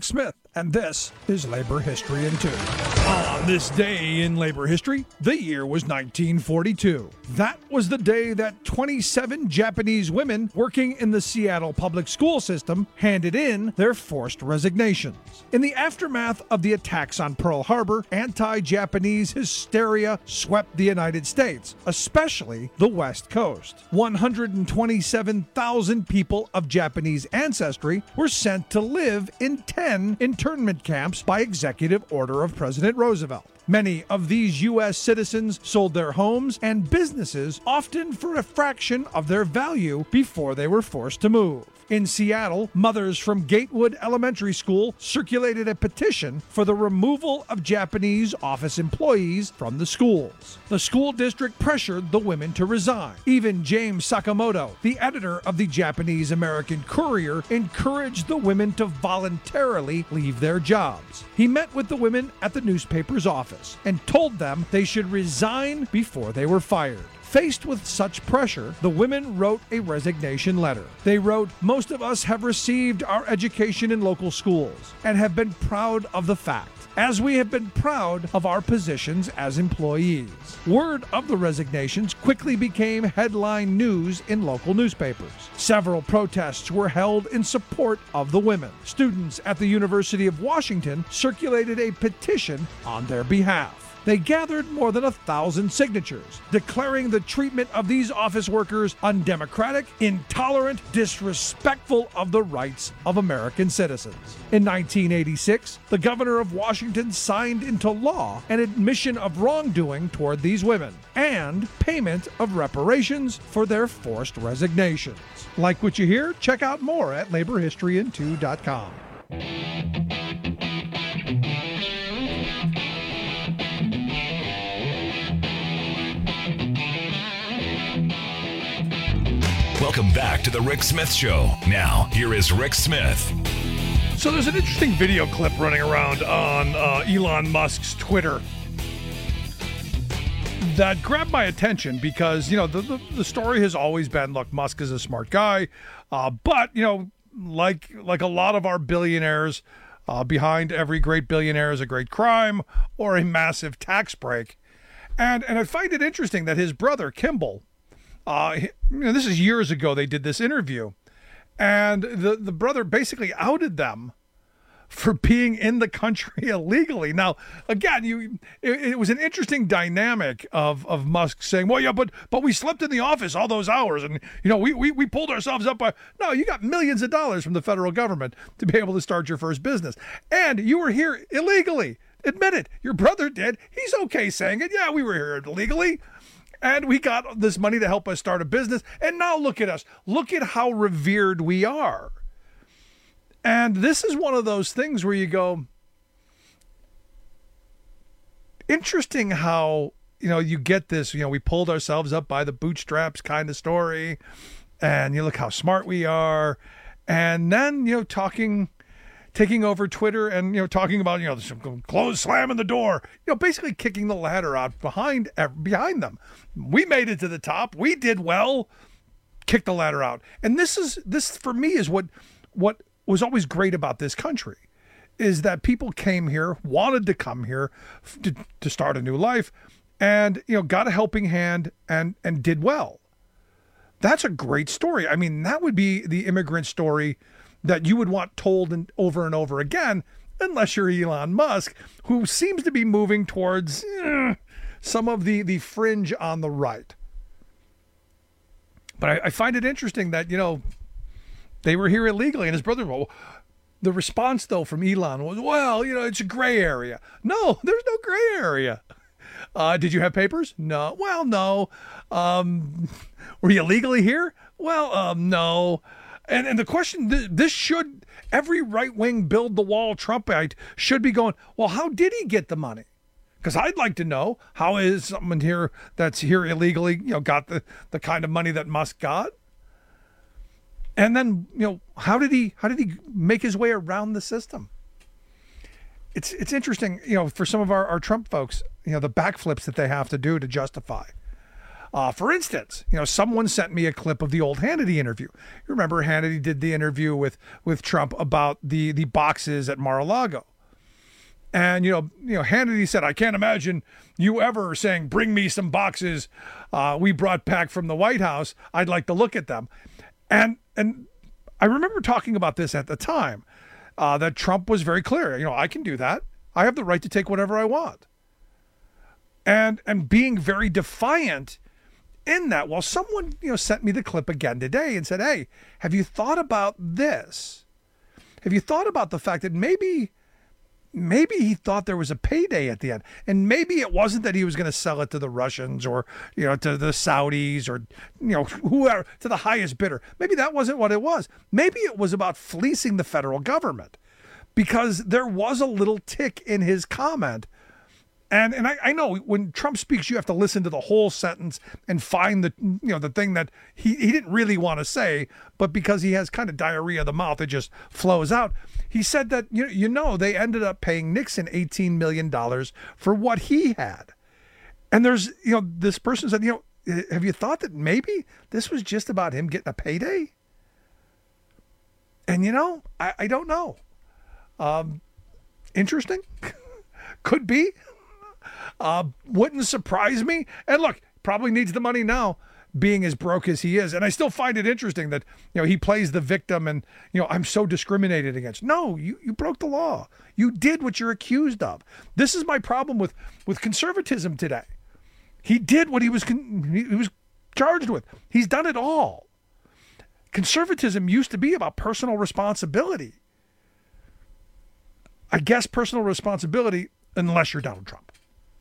S11: Rick Smith, and this is Labor History in 2. On this day in labor history, the year was 1942. That was the day that 27 Japanese women working in the Seattle public school system handed in their forced resignations. In the aftermath of the attacks on Pearl Harbor, anti-Japanese hysteria swept the United States, especially the West Coast. 127,000 people of Japanese ancestry were sent to live in 10 internment camps by executive order of President Roosevelt. Many of these U.S. citizens sold their homes and businesses, often for a fraction of their value, before they were forced to move. In Seattle, mothers from Gatewood Elementary School circulated a petition for the removal of Japanese office employees from the schools. The school district pressured the women to resign. Even James Sakamoto, the editor of the Japanese American Courier, encouraged the women to voluntarily leave their jobs. He met with the women at the newspaper's office and told them they should resign before they were fired. Faced with such pressure, the women wrote a resignation letter. They wrote, "Most of us have received our education in local schools and have been proud of the fact, as we have been proud of our positions as employees." Word of the resignations quickly became headline news in local newspapers. Several protests were held in support of the women. Students at the University of Washington circulated a petition on their behalf. They gathered more than 1,000 signatures, declaring the treatment of these office workers undemocratic, intolerant, disrespectful of the rights of American citizens. In 1986, the governor of Washington signed into law an admission of wrongdoing toward these women and payment of reparations for their forced resignations. Like what you hear? Check out more at laborhistoryin2.com.
S10: Welcome back to the Rick Smith Show. Now, here is Rick Smith.
S11: So there's an interesting video clip running around on Elon Musk's Twitter that grabbed my attention because, you know, the story has always been, look, Musk is a smart guy, but, you know, like a lot of our billionaires, behind every great billionaire is a great crime or a massive tax break. And I find it interesting that his brother, Kimball, this is years ago they did this interview, and the brother basically outed them for being in the country illegally. Now, again, it was an interesting dynamic of Musk saying, well, yeah, but we slept in the office all those hours, and, you know, we pulled ourselves up by... No, you got millions of dollars from the federal government to be able to start your first business, and you were here illegally. Admit it. Your brother did. He's okay saying it. Yeah, we were here illegally. And we got this money to help us start a business. And now look at us. Look at how revered we are. And this is one of those things where you go, interesting how, you know, you get this, you know, we pulled ourselves up by the bootstraps kind of story. And you look how smart we are. And then, you know, taking over Twitter and, you know, talking about, you know, close, slamming the door, you know, basically kicking the ladder out behind them. We made it to the top. We did well. Kick the ladder out. And this for me is what was always great about this country, is that people came here, wanted to come here to start a new life, and, you know, got a helping hand and did well. That's a great story. I mean, that would be the immigrant story that you would want told over and over again, unless you're Elon Musk, who seems to be moving towards some of the fringe on the right. But I find it interesting that, you know, they were here illegally, and his brother, well, the response, though, from Elon was, well, you know, it's a gray area. No, there's no gray area. Did you have papers? No. Well, no. Were you illegally here? Well, no. And the question, this should, every right-wing build the wall Trumpite should be going, well, how did he get the money? Because I'd like to know, how is someone here that's here illegally, you know, got the kind of money that Musk got? And then, you know, how did he make his way around the system? It's interesting, you know, for some of our Trump folks, you know, the backflips that they have to do to justify. For instance, someone sent me a clip of the old Hannity interview. You remember Hannity did the interview with Trump about the boxes at Mar-a-Lago. And, Hannity said, I can't imagine you ever saying, bring me some boxes we brought back from the White House. I'd like to look at them. And I remember talking about this at the time, that Trump was very clear. I can do that. I have the right to take whatever I want. And being very defiant in that. Well, someone, sent me the clip again today and said, hey, have you thought about this? Have you thought about the fact that maybe he thought there was a payday at the end, and maybe it wasn't that he was going to sell it to the Russians or, to the Saudis or, whoever, to the highest bidder. Maybe that wasn't what it was. Maybe it was about fleecing the federal government, because there was a little tick in his comment. And I know when Trump speaks, you have to listen to the whole sentence and find the thing that he didn't really want to say, but because he has kind of diarrhea of the mouth, it just flows out. He said that, they ended up paying Nixon $18 million for what he had. And there's, this person said, have you thought that maybe this was just about him getting a payday? And, I don't know. Interesting. Could be. Wouldn't surprise me. And look, probably needs the money now, being as broke as he is. And I still find it interesting that, he plays the victim and, I'm so discriminated against. No, you broke the law. You did what you're accused of. This is my problem with conservatism today. He did what he was charged with. He's done it all. Conservatism used to be about personal responsibility. I guess personal responsibility, unless you're Donald Trump.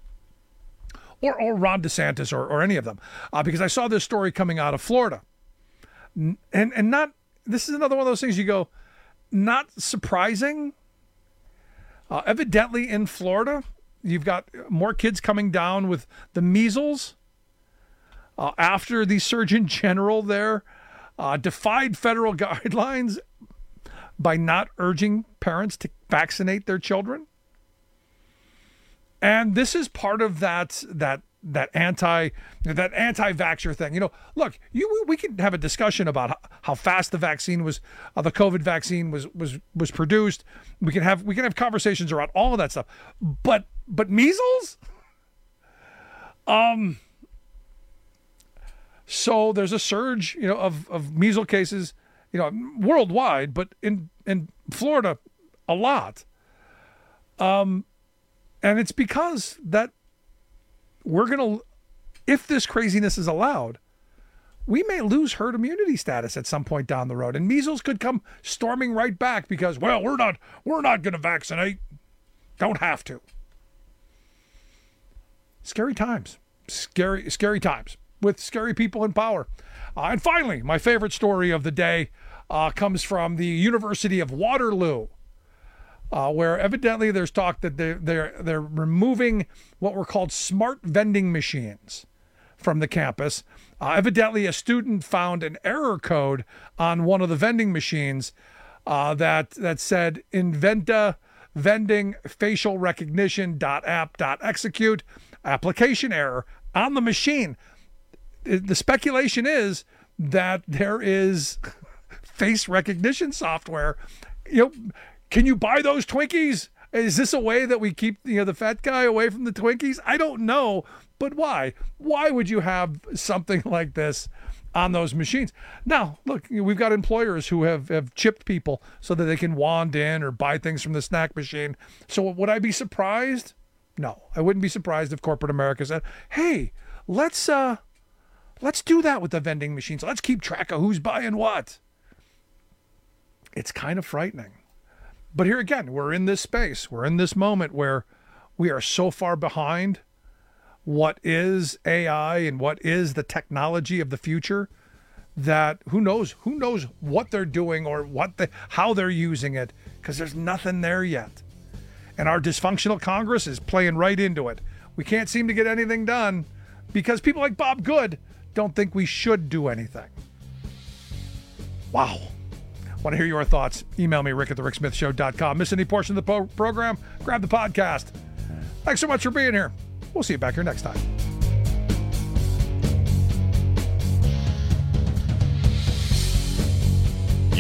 S11: Or Ron DeSantis or any of them. Because I saw this story coming out of Florida. And not, this is another one of those things you go, not surprising. Evidently in Florida, you've got more kids coming down with the measles after the Surgeon General there defied federal guidelines by not urging parents to vaccinate their children. And this is part of that anti-vaxxer thing. Look, we can have a discussion about how fast the vaccine was, the COVID vaccine was produced. We can have conversations around all of that stuff. But measles? So there's a surge, of measles cases, worldwide, but in Florida, a lot. And it's because that if this craziness is allowed, we may lose herd immunity status at some point down the road. And measles could come storming right back because, well, we're not going to vaccinate. Don't have to. Scary times. Scary times with scary people in power. And finally, my favorite story of the day comes from the University of Waterloo. Where evidently there's talk that they're removing what were called smart vending machines from the campus. Evidently, a student found an error code on one of the vending machines that said Inventa vending facial recognition.app.execute application error on the machine. The speculation is that there is face recognition software. Can you buy those Twinkies? Is this a way that we keep the fat guy away from the Twinkies? I don't know, but why? Why would you have something like this on those machines? Now, look, we've got employers who have chipped people so that they can wand in or buy things from the snack machine. So would I be surprised? No, I wouldn't be surprised if corporate America said, hey, let's do that with the vending machines. Let's keep track of who's buying what. It's kind of frightening. But here again, we're in this space. We're in this moment where we are so far behind what is AI and what is the technology of the future that who knows what they're doing or how they're using it, because there's nothing there yet. And our dysfunctional Congress is playing right into it. We can't seem to get anything done because people like Bob Good don't think we should do anything. Wow. Want to hear your thoughts? Email me, rick@thericksmithshow.com. Miss any portion of the program? Grab the podcast. Thanks so much for being here. We'll see you back here next time.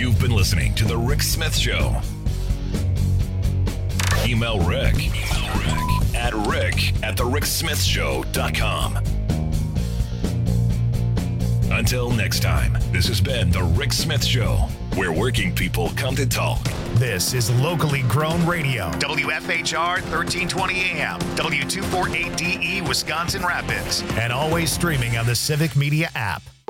S10: You've been listening to The Rick Smith Show. Email Rick at rick@thericksmithshow.com. Until next time, this has been The Rick Smith Show, where working people come to talk.
S1: This is locally grown radio. WFHR 1320 AM, W248DE, Wisconsin Rapids, and always streaming on the Civic Media app.